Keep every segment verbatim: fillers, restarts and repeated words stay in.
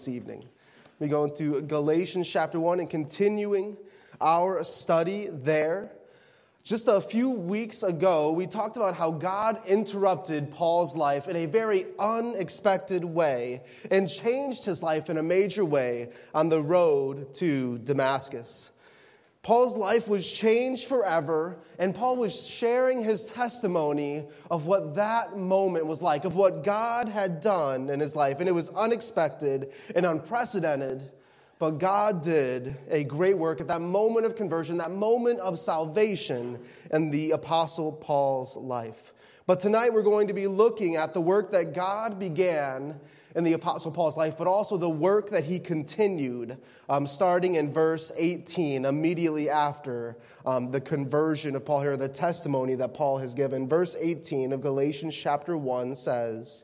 this evening. We go into Galatians chapter one and continuing our study there. Just a few weeks ago, we talked about how God interrupted Paul's life in a very unexpected way and changed his life in a major way on the road to Damascus. Paul's life was changed forever, and Paul was sharing his testimony of what that moment was like, of what God had done in his life. And it was unexpected and unprecedented, but God did a great work at that moment of conversion, that moment of salvation in the Apostle Paul's life. But tonight we're going to be looking at the work that God began in the Apostle Paul's life, but also the work that he continued, um, starting in verse eighteen, immediately after um, the conversion of Paul here, the testimony that Paul has given. Verse eighteen of Galatians chapter one says,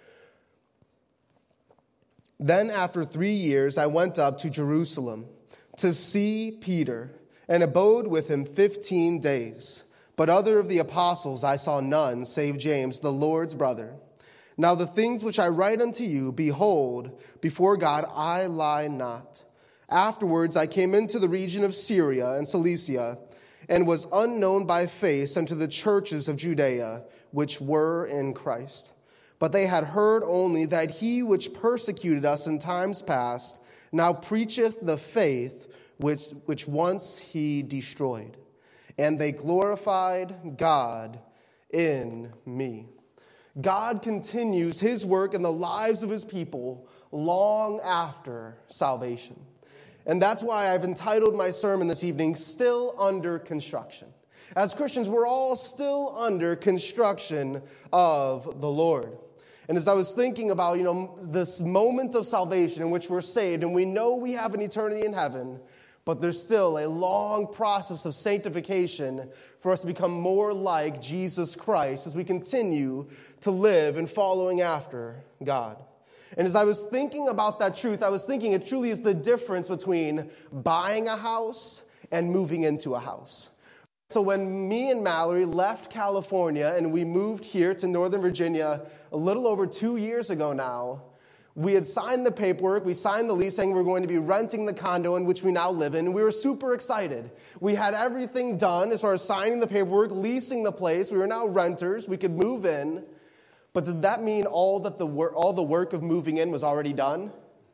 "Then after three years I went up to Jerusalem to see Peter and abode with him fifteen days. But other of the apostles I saw none, save James, the Lord's brother. Now the things which I write unto you, behold, before God I lie not. Afterwards I came into the region of Syria and Cilicia, and was unknown by face unto the churches of Judea, which were in Christ. But they had heard only that he which persecuted us in times past now preacheth the faith which, which once he destroyed. And they glorified God in me." God continues his work in the lives of his people long after salvation. And that's why I've entitled my sermon this evening, Still Under Construction. As Christians, we're all still under construction of the Lord. And as I was thinking about, you know, this moment of salvation in which we're saved, and we know we have an eternity in heaven, but there's still a long process of sanctification for us to become more like Jesus Christ as we continue to live in following after God. And as I was thinking about that truth, I was thinking it truly is the difference between buying a house and moving into a house. So when me and Mallory left California and we moved here to Northern Virginia a little over two years ago now, we had signed the paperwork, we signed the lease saying we were going to be renting the condo in which we now live in. We were super excited. We had everything done as far as signing the paperwork, leasing the place. We were now renters. We could move in. But did that mean all that the wor- all the work of moving in was already done?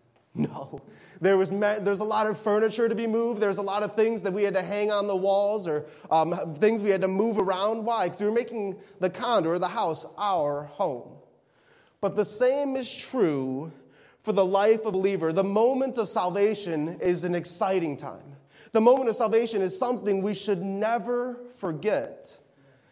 No. There was me- there's a lot of furniture to be moved. There's a lot of things that we had to hang on the walls or um, things we had to move around. Why? Because we were making the condo or the house our home. But the same is true for the life of a believer. The moment of salvation is an exciting time. The moment of salvation is something we should never forget.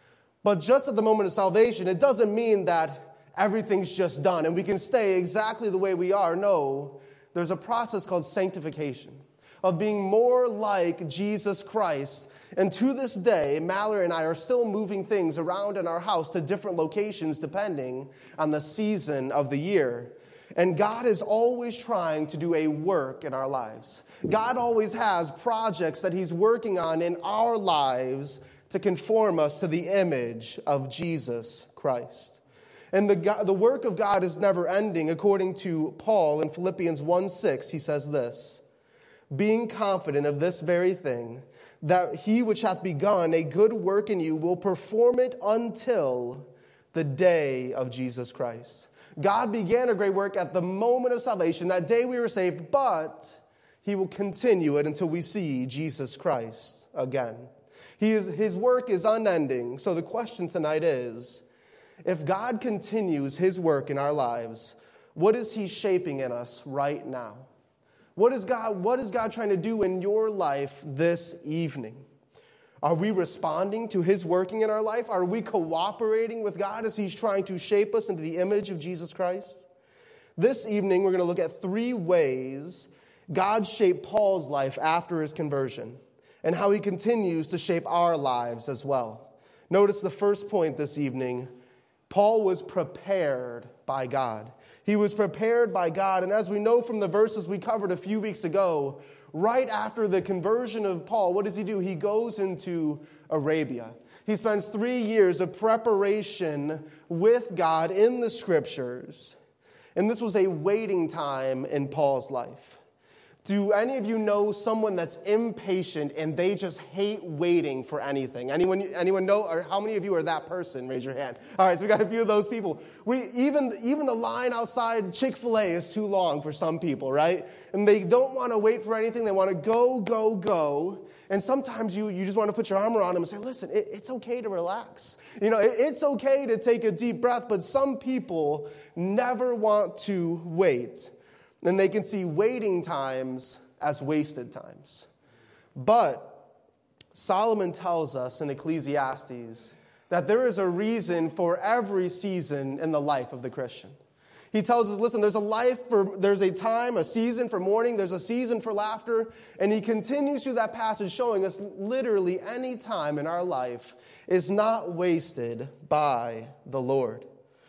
But just at the moment of salvation, it doesn't mean that everything's just done and we can stay exactly the way we are. No, there's a process called sanctification, of being more like Jesus Christ. And to this day, Mallory and I are still moving things around in our house to different locations depending on the season of the year. And God is always trying to do a work in our lives. God always has projects that he's working on in our lives to conform us to the image of Jesus Christ. And the, the work of God is never ending. According to Paul in Philippians one six, he says this, "Being confident of this very thing, that he which hath begun a good work in you will perform it until the day of Jesus Christ." God began a great work at the moment of salvation, that day we were saved, but he will continue it until we see Jesus Christ again. He is, his work is unending. So the question tonight is, if God continues his work in our lives, what is he shaping in us right now? What is God, what is God trying to do in your life this evening? Are we responding to his working in our life? Are we cooperating with God as he's trying to shape us into the image of Jesus Christ? This evening, we're going to look at three ways God shaped Paul's life after his conversion and how he continues to shape our lives as well. Notice the first point this evening. Paul was prepared by God. He was prepared by God. And as we know from the verses we covered a few weeks ago, right after the conversion of Paul, what does he do? He goes into Arabia. He spends three years of preparation with God in the scriptures. And this was a waiting time in Paul's life. Do any of you know someone that's impatient and they just hate waiting for anything? Anyone anyone know, or how many of you are that person? Raise your hand. All right, so we got a few of those people. We even, even the line outside Chick-fil-A is too long for some people, right? And they don't want to wait for anything. They want to go, go, go. And sometimes you, you just want to put your arm around them and say, listen, it, it's okay to relax. You know, it, it's okay to take a deep breath, but some people never want to wait. And they can see waiting times as wasted times. But Solomon tells us in Ecclesiastes that there is a reason for every season in the life of the Christian. He tells us, listen, there's a life for, there's a time, a season for mourning, there's a season for laughter, and he continues through that passage showing us literally any time in our life is not wasted by the Lord.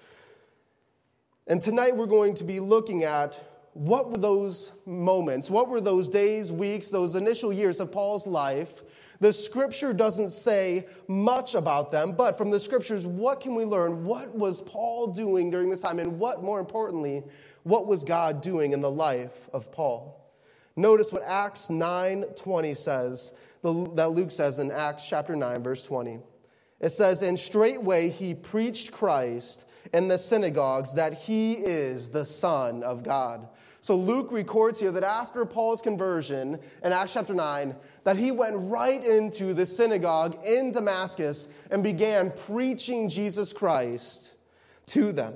And tonight we're going to be looking at what were those moments, what were those days, weeks, those initial years of Paul's life. The scripture doesn't say much about them, but from the scriptures, what can we learn? What was Paul doing during this time? And what, more importantly, what was God doing in the life of Paul? Notice what Acts nine twenty says, that Luke says in Acts chapter nine, verse twenty. It says, and straightway he preached Christ in the synagogues that he is the Son of God. So Luke records here that after Paul's conversion in Acts chapter nine, that he went right into the synagogue in Damascus and began preaching Jesus Christ to them.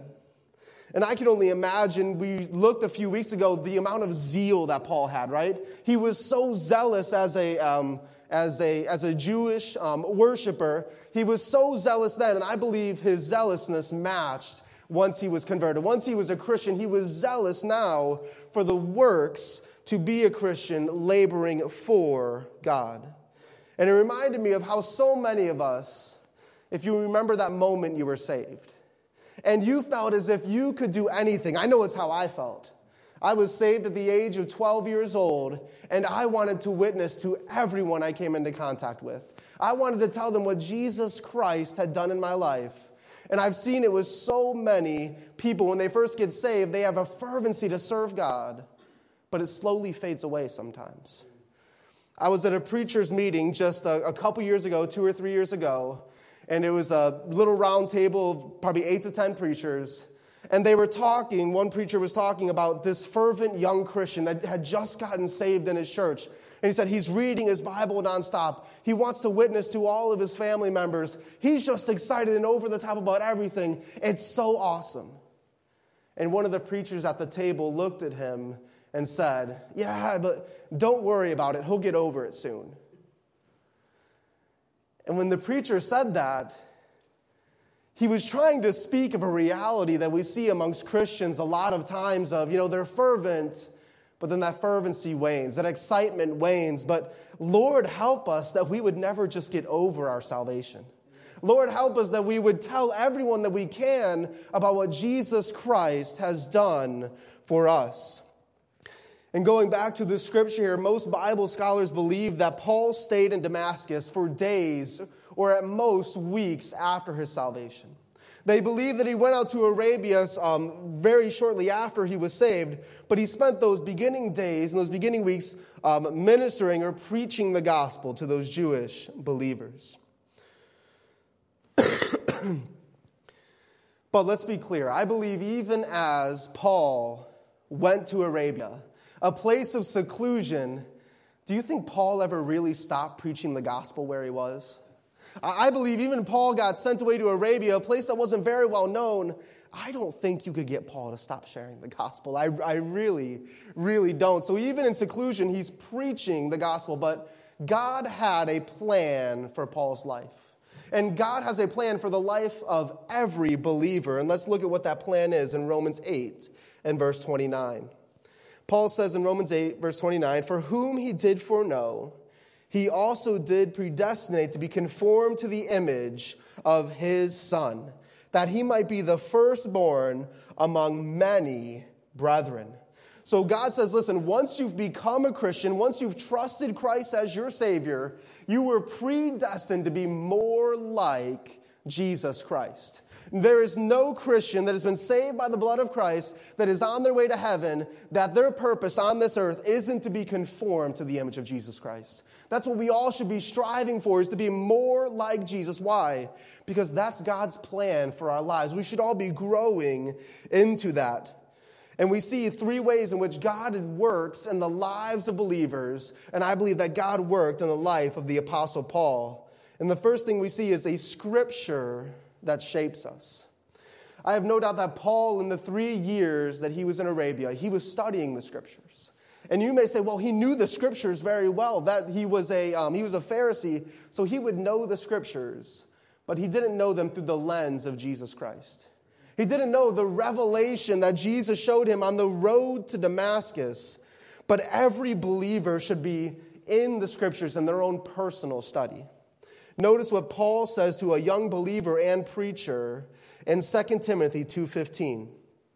And I can only imagine, we looked a few weeks ago, the amount of zeal that Paul had, right? He was so zealous as a um, as a as a Jewish um, worshiper. He was so zealous then, and I believe his zealousness matched once he was converted. Once he was a Christian, he was zealous now for the works to be a Christian, laboring for God. And it reminded me of how so many of us, if you remember that moment you were saved, and you felt as if you could do anything. I know it's how I felt. I was saved at the age of twelve years old, and I wanted to witness to everyone I came into contact with. I wanted to tell them what Jesus Christ had done in my life. And I've seen it with so many people, when they first get saved, they have a fervency to serve God, but it slowly fades away sometimes. I was at a preacher's meeting just a, a couple years ago, two or three years ago, and it was a little round table of probably eight to ten preachers, and they were talking, one preacher was talking about this fervent young Christian that had just gotten saved in his church. And he said he's reading his Bible nonstop. He wants to witness to all of his family members. He's just excited and over the top about everything. It's so awesome. And one of the preachers at the table looked at him and said, yeah, but don't worry about it. He'll get over it soon. And when the preacher said that, he was trying to speak of a reality that we see amongst Christians a lot of times of, you know, they're fervent, but then that fervency wanes, that excitement wanes. But Lord, help us that we would never just get over our salvation. Lord, help us that we would tell everyone that we can about what Jesus Christ has done for us. And going back to the scripture here, most Bible scholars believe that Paul stayed in Damascus for days or at most weeks after his salvation. They believe that he went out to Arabia um, very shortly after he was saved, but he spent those beginning days and those beginning weeks um, ministering or preaching the gospel to those Jewish believers. But let's be clear. I believe even as Paul went to Arabia, a place of seclusion, do you think Paul ever really stopped preaching the gospel where he was? I believe even Paul got sent away to Arabia, a place that wasn't very well known. I don't think you could get Paul to stop sharing the gospel. I, I really, really don't. So even in seclusion, he's preaching the gospel. But God had a plan for Paul's life. And God has a plan for the life of every believer. And let's look at what that plan is in Romans eight and verse twenty-nine. Paul says in Romans eight, verse twenty-nine, for whom he did foreknow, he also did predestinate to be conformed to the image of his Son, that he might be the firstborn among many brethren. So God says, listen, once you've become a Christian, once you've trusted Christ as your Savior, you were predestined to be more like Jesus Christ. There is no Christian that has been saved by the blood of Christ that is on their way to heaven, that their purpose on this earth isn't to be conformed to the image of Jesus Christ. That's what we all should be striving for, is to be more like Jesus. Why? Because that's God's plan for our lives. We should all be growing into that. And we see three ways in which God works in the lives of believers, and I believe that God worked in the life of the Apostle Paul. And the first thing we see is a scripture that shapes us. I have no doubt that Paul, in the three years that he was in Arabia, he was studying the scriptures. And you may say, well, he knew the scriptures very well. That he was a um, he was a Pharisee, so he would know the scriptures, but he didn't know them through the lens of Jesus Christ. He didn't know the revelation that Jesus showed him on the road to Damascus. But every believer should be in the scriptures in their own personal study. Notice what Paul says to a young believer and preacher in Second Timothy two fifteen.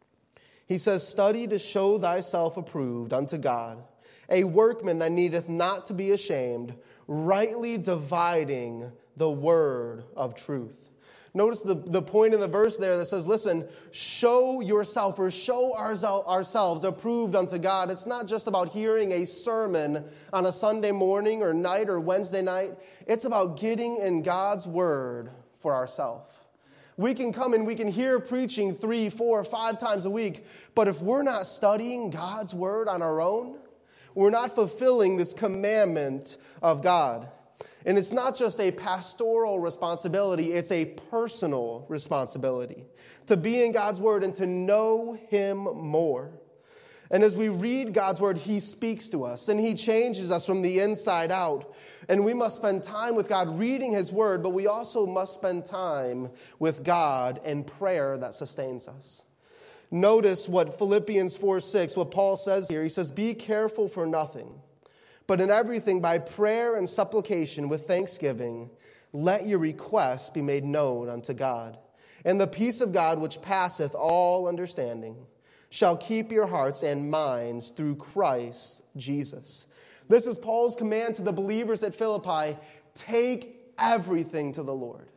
He says, "Study to show thyself approved unto God, a workman that needeth not to be ashamed, rightly dividing the word of truth." Notice the, the point in the verse there that says, listen, show yourself or show ourselves approved unto God. It's not just about hearing a sermon on a Sunday morning or night or Wednesday night. It's about getting in God's word for ourselves. We can come and we can hear preaching three, four, five times a week, but if we're not studying God's word on our own, we're not fulfilling this commandment of God. And it's not just a pastoral responsibility, it's a personal responsibility to be in God's word and to know him more. And as we read God's word, he speaks to us and he changes us from the inside out. And we must spend time with God reading his word, but we also must spend time with God in prayer that sustains us. Notice what Philippians four six, what Paul says here. He says, "Be careful for nothing, but in everything by prayer and supplication with thanksgiving, let your requests be made known unto God. And the peace of God which passeth all understanding shall keep your hearts and minds through Christ Jesus." This is Paul's command to the believers at Philippi. Take everything to the Lord.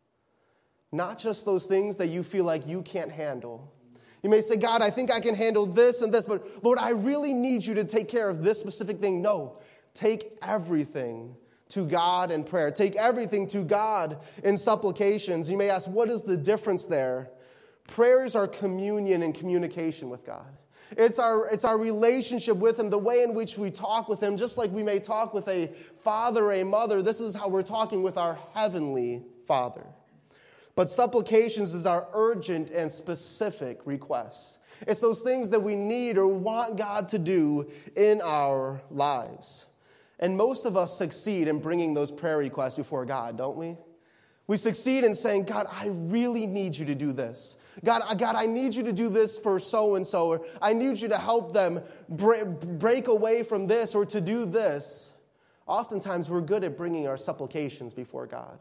Not just those things that you feel like you can't handle. You may say, God, I think I can handle this and this, but Lord, I really need you to take care of this specific thing. No, take everything to God in prayer. Take everything to God in supplications. You may ask, what is the difference there? Prayers are communion and communication with God. It's our, it's our relationship with him, the way in which we talk with him, just like we may talk with a father or a mother. This is how we're talking with our heavenly Father. But supplications is our urgent and specific requests. It's those things that we need or want God to do in our lives. And most of us succeed in bringing those prayer requests before God, don't we? We succeed in saying, God, I really need you to do this. God, God, I need you to do this for so-and-so. Or I need you to help them break away from this or to do this. Oftentimes, we're good at bringing our supplications before God.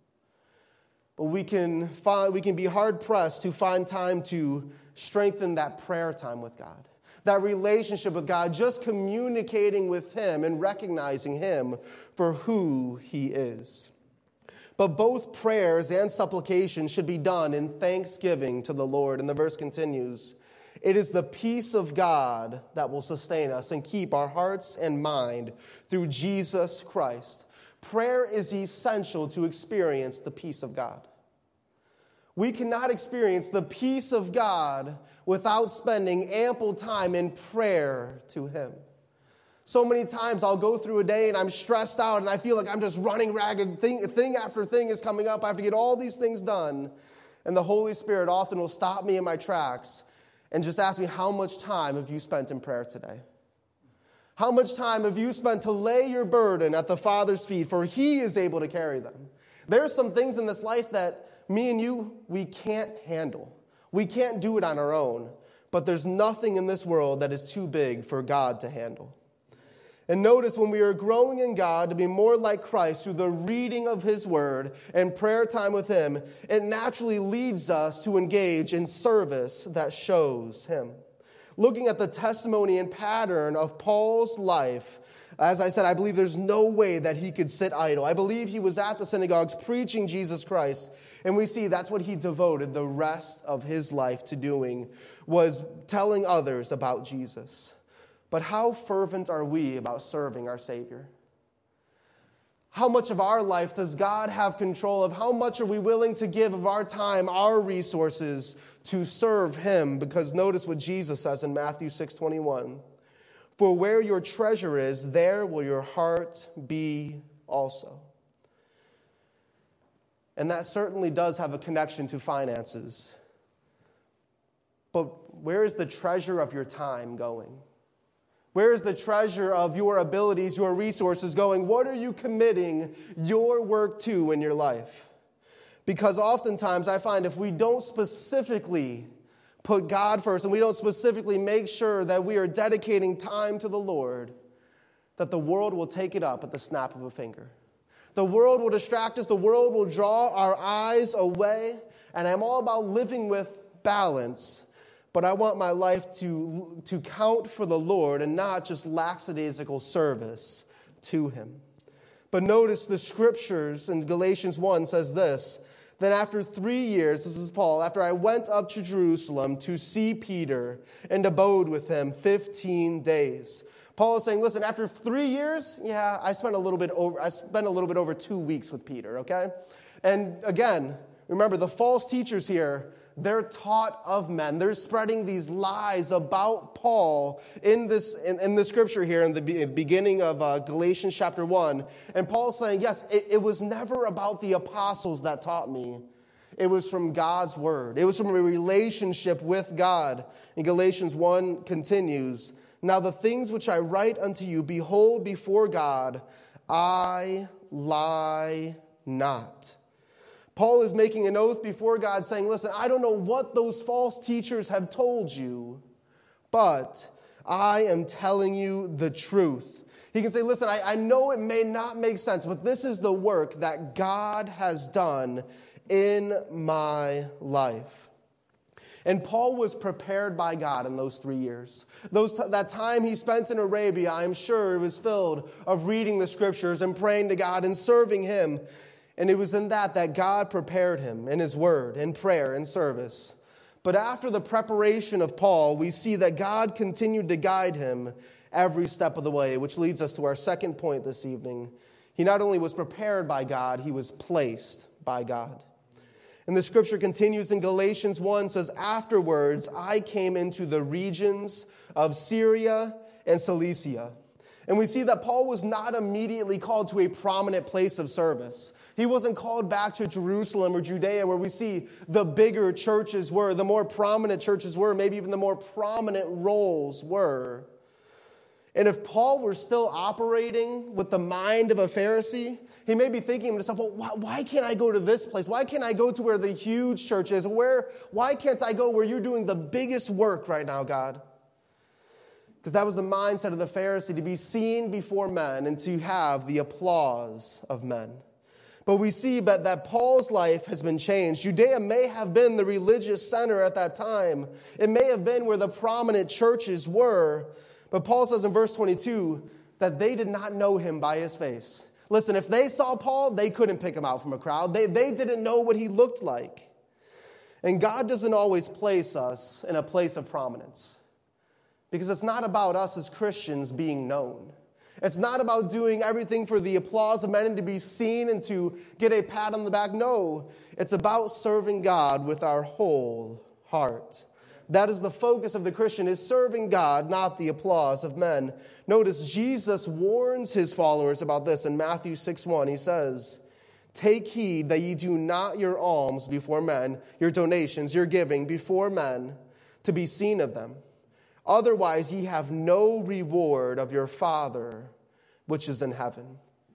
But we can find, we can be hard-pressed to find time to strengthen that prayer time with God, that relationship with God, just communicating with him and recognizing him for who he is. But both prayers and supplication should be done in thanksgiving to the Lord. And the verse continues, "It is the peace of God that will sustain us and keep our hearts and mind through Jesus Christ." Prayer is essential to experience the peace of God. We cannot experience the peace of God without spending ample time in prayer to him. So many times I'll go through a day and I'm stressed out and I feel like I'm just running ragged. Thing, thing after thing is coming up. I have to get all these things done. And the Holy Spirit often will stop me in my tracks and just ask me, how much time have you spent in prayer today? How much time have you spent to lay your burden at the Father's feet, for he is able to carry them? There's some things in this life that me and you, we can't handle. We can't do it on our own. But there's nothing in this world that is too big for God to handle. And notice when we are growing in God to be more like Christ through the reading of his word and prayer time with him, it naturally leads us to engage in service that shows him. Looking at the testimony and pattern of Paul's life, As I said, I believe there's no way that he could sit idle. I believe he was at the synagogues preaching Jesus Christ. And we see that's what he devoted the rest of his life to doing, was telling others about Jesus. But how fervent are we about serving our Savior? How much of our life does God have control of? How much are we willing to give of our time, our resources to serve him? Because notice what Jesus says in Matthew six twenty-one. For where your treasure is, there will your heart be also. And that certainly does have a connection to finances. But where is the treasure of your time going? Where is the treasure of your abilities, your resources going? What are you committing your work to in your life? Because oftentimes I find if we don't specifically put God first and we don't specifically make sure that we are dedicating time to the Lord, that the world will take it up at the snap of a finger. The world will distract us. The world will draw our eyes away. And I'm all about living with balance. But I want my life to, to count for the Lord and not just lackadaisical service to him. But notice the scriptures in Galatians one says this. Then after three years, this is Paul, after I went up to Jerusalem to see Peter and abode with him fifteen days. Paul is saying, listen, after three years, yeah, I spent a little bit over, I spent a little bit over two weeks with Peter, okay? And again, remember the false teachers here, they're taught of men. They're spreading these lies about Paul in this in, in the scripture here in the be, beginning of uh, Galatians chapter one. And Paul's saying, yes, it, it was never about the apostles that taught me. It was from God's word. It was from a relationship with God. And Galatians one continues, now the things which I write unto you, behold before God, I lie not. Paul is making an oath before God saying, listen, I don't know what those false teachers have told you, but I am telling you the truth. He can say, listen, I, I know it may not make sense, but this is the work that God has done in my life. And Paul was prepared by God in those three years. Those that time he spent in Arabia, I'm sure it was filled of reading the scriptures and praying to God and serving him. And it was in that that God prepared him in his word, in prayer, and service. But after the preparation of Paul, we see that God continued to guide him every step of the way, which leads us to our second point this evening. He not only was prepared by God, he was placed by God. And the scripture continues in Galatians one, says, afterwards I came into the regions of Syria and Cilicia. And we see that Paul was not immediately called to a prominent place of service. He wasn't called back to Jerusalem or Judea where we see the bigger churches were, the more prominent churches were, maybe even the more prominent roles were. And if Paul were still operating with the mind of a Pharisee, he may be thinking to himself, well, why, why can't I go to this place? Why can't I go to where the huge church is? Where, why can't I go where you're doing the biggest work right now, God? Because that was the mindset of the Pharisee, to be seen before men and to have the applause of men. But we see that, that Paul's life has been changed. Judea may have been the religious center at that time. It may have been where the prominent churches were. But Paul says in verse twenty-two that they did not know him by his face. Listen, if they saw Paul, they couldn't pick him out from a crowd. They, they didn't know what he looked like. And God doesn't always place us in a place of prominence. Because it's not about us as Christians being known. It's not about doing everything for the applause of men and to be seen and to get a pat on the back. No, it's about serving God with our whole heart. That is the focus of the Christian, is serving God, not the applause of men. Notice Jesus warns his followers about this in Matthew six one. He says, take heed that ye do not your alms before men, your donations, your giving before men, to be seen of them. Otherwise, ye have no reward of your Father which is in heaven.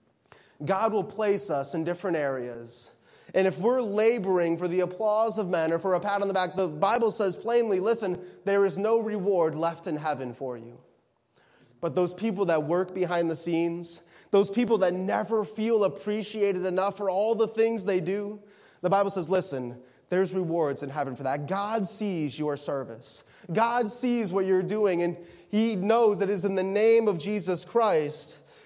God will place us in different areas. And if we're laboring for the applause of men or for a pat on the back, the Bible says plainly, listen, there is no reward left in heaven for you. But those people that work behind the scenes, those people that never feel appreciated enough for all the things they do, the Bible says, listen, there's rewards in heaven for that. God sees your service. God sees what you're doing, and he knows that it is in the name of Jesus Christ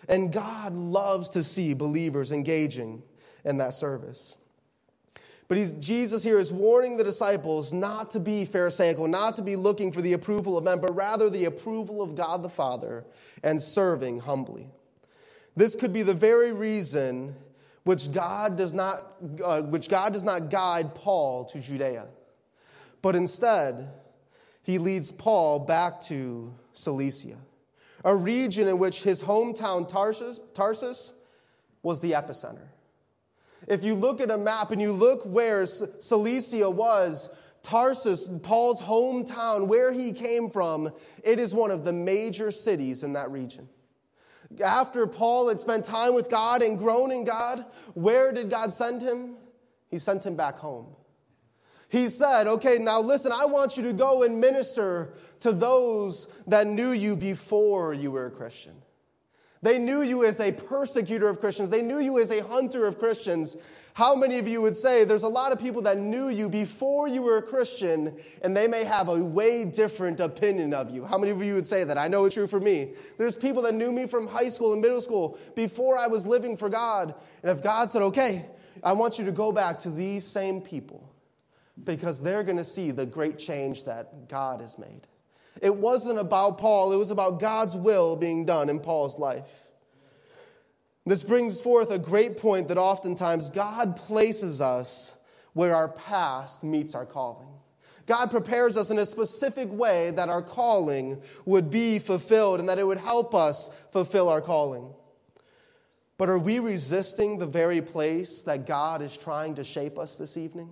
And God loves to see believers engaging in that service. But he's, Jesus here is warning the disciples not to be pharisaical, not to be looking for the approval of men, but rather the approval of God the Father and serving humbly. This could be the very reason which God does not, uh, which God does not guide Paul to Judea, but instead he leads Paul back to Cilicia, a region in which his hometown Tarsus, Tarsus was the epicenter. If you look at a map and you look where Cilicia was, Tarsus, Paul's hometown, where he came from, it is one of the major cities in that region. After Paul had spent time with God and grown in God, where did God send him? He sent him back home. He said, okay, now listen, I want you to go and minister to those that knew you before you were a Christian. They knew you as a persecutor of Christians. They knew you as a hunter of Christians. How many of you would say there's a lot of people that knew you before you were a Christian, and they may have a way different opinion of you? How many of you would say that? I know it's true for me. There's people that knew me from high school and middle school before I was living for God. And if God said, okay, I want you to go back to these same people because they're going to see the great change that God has made. It wasn't about Paul. It was about God's will being done in Paul's life. This brings forth a great point that oftentimes God places us where our past meets our calling. God prepares us in a specific way that our calling would be fulfilled and that it would help us fulfill our calling. But are we resisting the very place that God is trying to shape us this evening?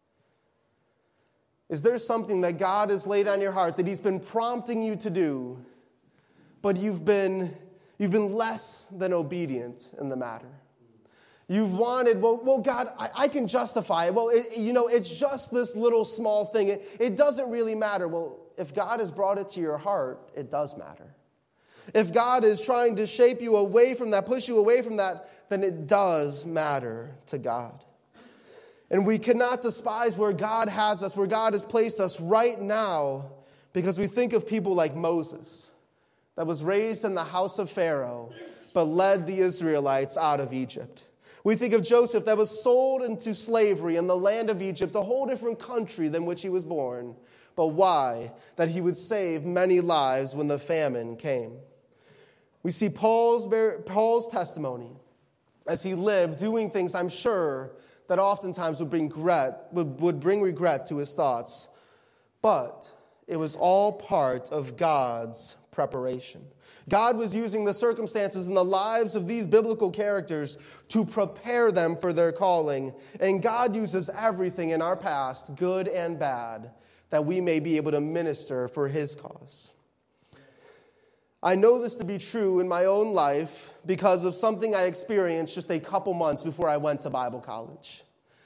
Is there something that God has laid on your heart that he's been prompting you to do, but you've been, you've been less than obedient in the matter? You've wanted, well, well God, I, I can justify it. Well, it, you know, it's just this little small thing. It, it doesn't really matter. Well, if God has brought it to your heart, it does matter. If God is trying to shape you away from that, push you away from that, then it does matter to God. And we cannot despise where God has us, where God has placed us right now, because we think of people like Moses, that was raised in the house of Pharaoh, but led the Israelites out of Egypt. We think of Joseph, that was sold into slavery in the land of Egypt, a whole different country than which he was born. But why? That he would save many lives when the famine came. We see Paul's, Paul's testimony as he lived, doing things, I'm sure, that oftentimes would bring regret, would, would bring regret to his thoughts. But it was all part of God's preparation. God was using the circumstances and the lives of these biblical characters to prepare them for their calling. And God uses everything in our past, good and bad, that we may be able to minister for his cause. I know this to be true in my own life because of something I experienced just a couple months before I went to Bible college.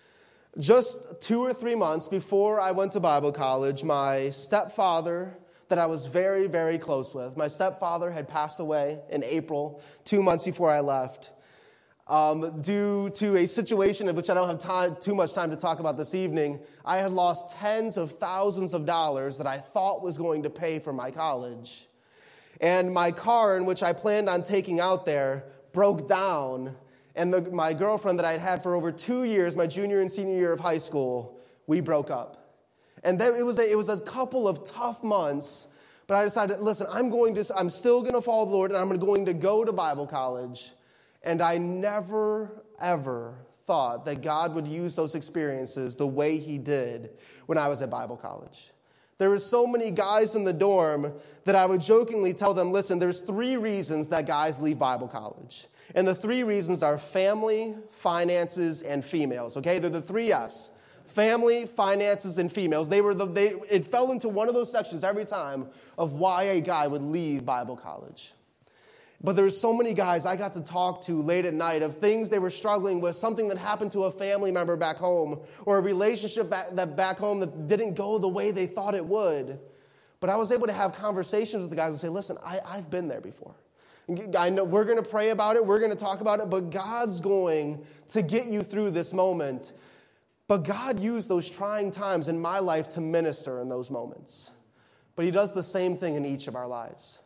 Just two or three months before I went to Bible college, my stepfather, that I was very, very close with, my stepfather had passed away in April, two months before I left, um, due to a situation of which I don't have time, too much time to talk about this evening. I had lost tens of thousands of dollars that I thought was going to pay for my college. And my car, in which I planned on taking out there, broke down. And the, my girlfriend that I had had for over two years, my junior and senior year of high school, we broke up. And then it was a, it was a couple of tough months. But I decided, listen, I'm going to, I'm still going to follow the Lord, and I'm going to go to Bible college. And I never, ever thought that God would use those experiences the way he did when I was at Bible college. There were so many guys in the dorm that I would jokingly tell them, listen, there's three reasons that guys leave Bible college. And the three reasons are family, finances, and females. Okay, they're the three F's. Family, finances, and females. They were the, they, it fell into one of those sections every time of why a guy would leave Bible college. But there's so many guys I got to talk to late at night of things they were struggling with, something that happened to a family member back home, or a relationship back, that back home that didn't go the way they thought it would. But I was able to have conversations with the guys and say, listen, I, I've been there before. I know we're going to pray about it, we're going to talk about it, but God's going to get you through this moment. But God used those trying times in my life to minister in those moments. But he does the same thing in each of our lives.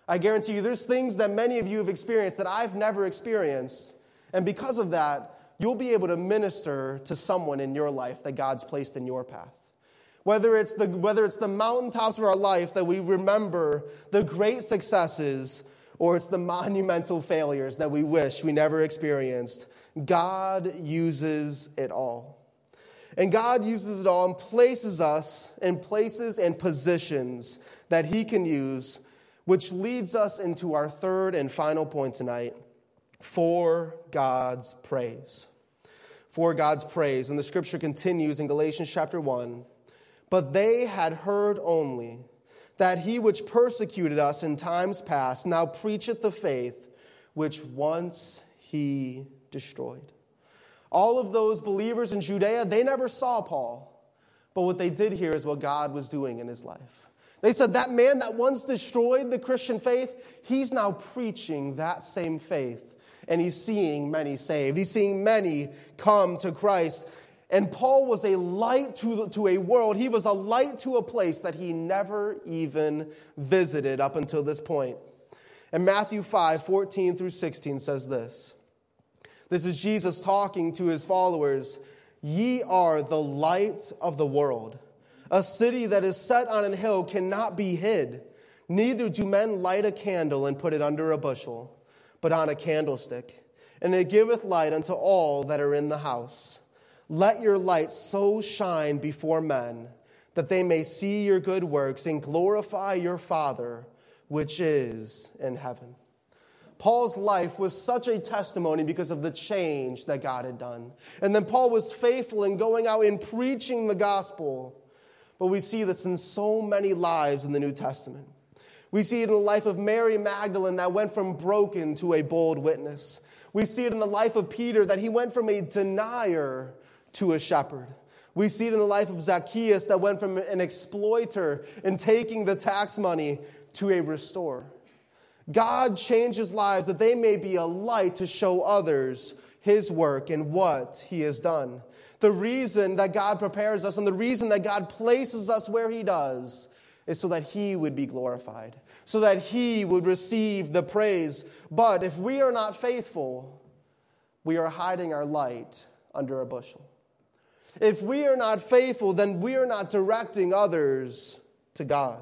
I guarantee you there's things that many of you have experienced that I've never experienced. And because of that, you'll be able to minister to someone in your life that God's placed in your path. Whether it's the, whether it's the mountaintops of our life that we remember the great successes, or it's the monumental failures that we wish we never experienced, God uses it all. And God uses it all and places us in places and positions that he can use, which leads us into our third and final point tonight, for God's praise. For God's praise. And the scripture continues in Galatians chapter one. But they had heard only that he which persecuted us in times past now preacheth the faith which once he destroyed. All of those believers in Judea, they never saw Paul. But what they did hear is what God was doing in his life. They said that man that once destroyed the Christian faith, he's now preaching that same faith. And he's seeing many saved. He's seeing many come to Christ. And Paul was a light to, the, to a world. He was a light to a place that he never even visited up until this point. And Matthew five, fourteen through sixteen says this. This is Jesus talking to his followers. Ye are the light of the world. A city that is set on an hill cannot be hid. Neither do men light a candle and put it under a bushel, but on a candlestick, and it giveth light unto all that are in the house. Let your light so shine before men, that they may see your good works and glorify your Father, which is in heaven. Paul's life was such a testimony because of the change that God had done. And then Paul was faithful in going out and preaching the gospel. But we see this in so many lives in the New Testament. We see it in the life of Mary Magdalene that went from broken to a bold witness. We see it in the life of Peter that he went from a denier to a shepherd. We see it in the life of Zacchaeus that went from an exploiter and taking the tax money to a restorer. God changes lives that they may be a light to show others his work and what he has done. The reason that God prepares us and the reason that God places us where he does is so that he would be glorified, so that he would receive the praise. But if we are not faithful, we are hiding our light under a bushel. If we are not faithful, then we are not directing others to God.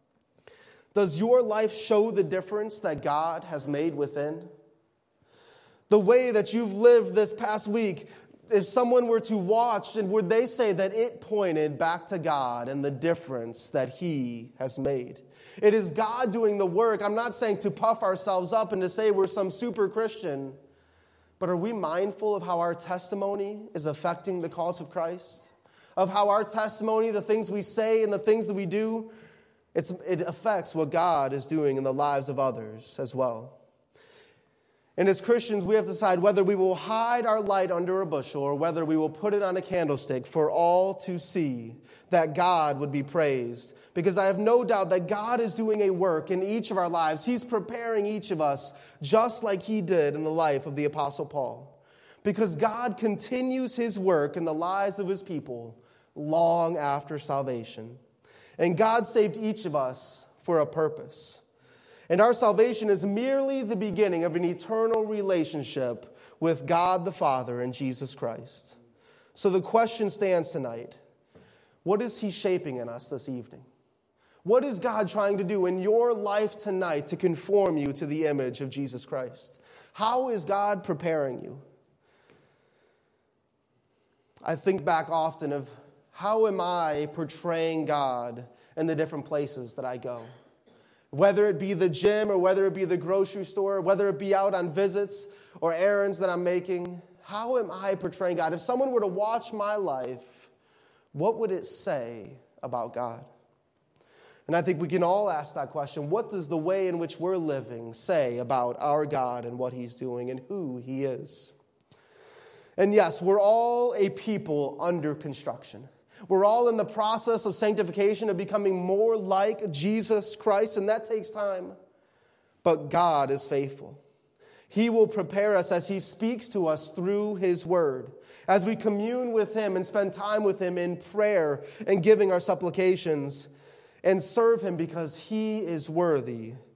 Does your life show the difference that God has made within? The way that you've lived this past week, if someone were to watch, and would they say that it pointed back to God and the difference that he has made? It is God doing the work. I'm not saying to puff ourselves up and to say we're some super Christian, but are we mindful of how our testimony is affecting the cause of Christ? Of how our testimony, the things we say and the things that we do, it's, it affects what God is doing in the lives of others as well. And as Christians, we have to decide whether we will hide our light under a bushel or whether we will put it on a candlestick for all to see, that God would be praised. Because I have no doubt that God is doing a work in each of our lives. He's preparing each of us just like he did in the life of the Apostle Paul. Because God continues his work in the lives of his people long after salvation. And God saved each of us for a purpose. And our salvation is merely the beginning of an eternal relationship with God the Father and Jesus Christ. So the question stands tonight. What is he shaping in us this evening? What is God trying to do in your life tonight to conform you to the image of Jesus Christ? How is God preparing you? I think back often of how am I portraying God in the different places that I go? Whether it be the gym or whether it be the grocery store, whether it be out on visits or errands that I'm making, how am I portraying God? If someone were to watch my life, what would it say about God? And I think we can all ask that question. What does the way in which we're living say about our God and what he's doing and who he is? And yes, we're all a people under construction. We're all in the process of sanctification, of becoming more like Jesus Christ, and that takes time. But God is faithful. He will prepare us as he speaks to us through his word, as we commune with him and spend time with him in prayer and giving our supplications and serve him because he is worthy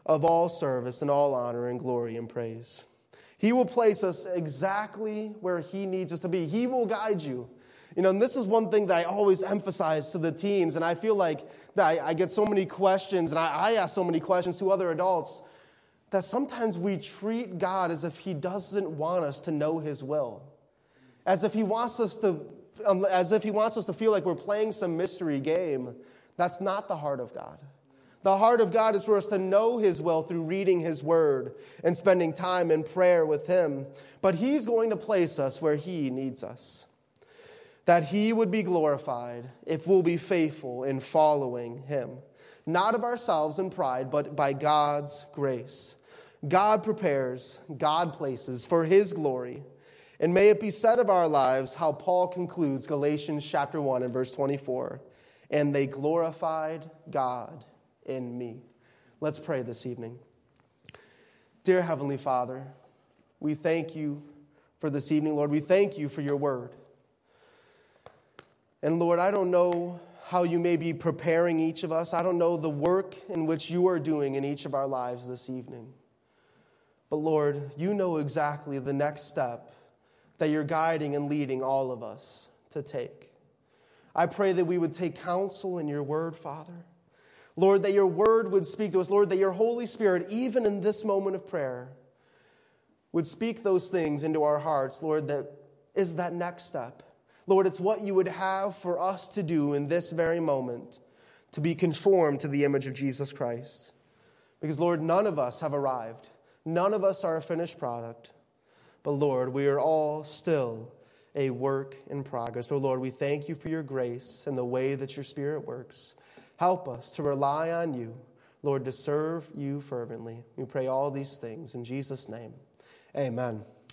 of all service and all honor and glory and praise. He will place us exactly where he needs us to be. He will guide you. You know, and this is one thing that I always emphasize to the teens, and I feel like that I, I get so many questions, and I, I ask so many questions to other adults, that sometimes we treat God as if he doesn't want us to know his will. As if he wants us to, um, as if he wants us to feel like we're playing some mystery game. That's not the heart of God. The heart of God is for us to know his will through reading his word and spending time in prayer with him. But he's going to place us where he needs us. That he would be glorified if we'll be faithful in following him. Not of ourselves in pride, but by God's grace. God prepares, God places for his glory. And may it be said of our lives how Paul concludes Galatians chapter one and verse twenty-four. And they glorified God in me. Let's pray this evening. Dear Heavenly Father, we thank you for this evening, Lord. We thank you for your word. And Lord, I don't know how you may be preparing each of us. I don't know the work in which you are doing in each of our lives this evening. But Lord, you know exactly the next step that you're guiding and leading all of us to take. I pray that we would take counsel in your word, Father. Lord, that your word would speak to us. Lord, that your Holy Spirit, even in this moment of prayer, would speak those things into our hearts, Lord, that is that next step. Lord, it's what you would have for us to do in this very moment, to be conformed to the image of Jesus Christ. Because, Lord, none of us have arrived. None of us are a finished product. But, Lord, we are all still a work in progress. But, Lord, we thank you for your grace and the way that your Spirit works. Help us to rely on you, Lord, to serve you fervently. We pray all these things in Jesus' name. Amen.